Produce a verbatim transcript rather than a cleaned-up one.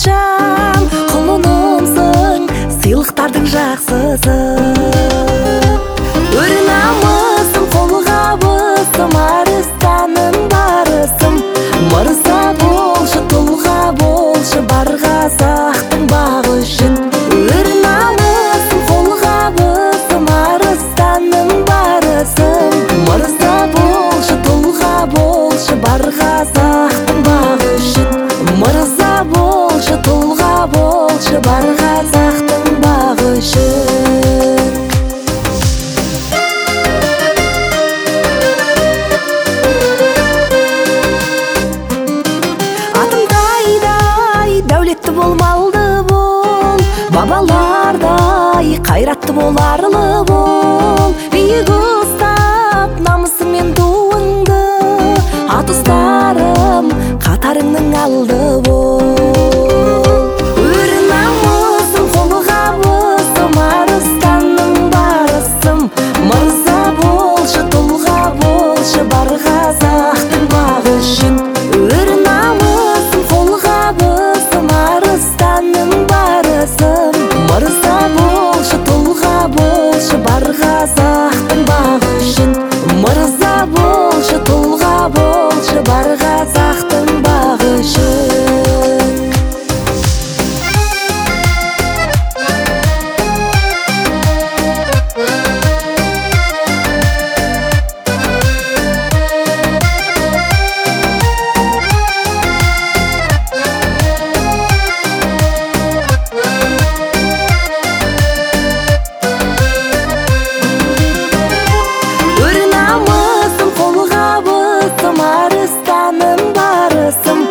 качам кулунумсуң сыйлыктардын жаксысы өр намысым колу кабысым арыстанын барысым мырза болчу тулга болчу бар казактын багы үчүн өр намысым колу кабысым арыстанын барысым мырза болчу тулга болчу бар казактын багы үчүн мырза болчу тулга болчу бар казактын багы үчүн дәулетті болмалды бол, бабалардай қайратты боларлы бол. Биік ұстап намысы мен туыңды, ат ұстарым қатарыңның алды бол. Өр намысым қолы қабысым арыстанның барысым, мырза болшы тұлға болшы бар қазақтың бағы үшін. Өр намысым қолы қабысым арыстанның барысым мырза болшы тұлға болшы бар қазақтың бағы үшін мырза болшы тұлға болшы бар қазақтың бағы үшін арыстанның барысым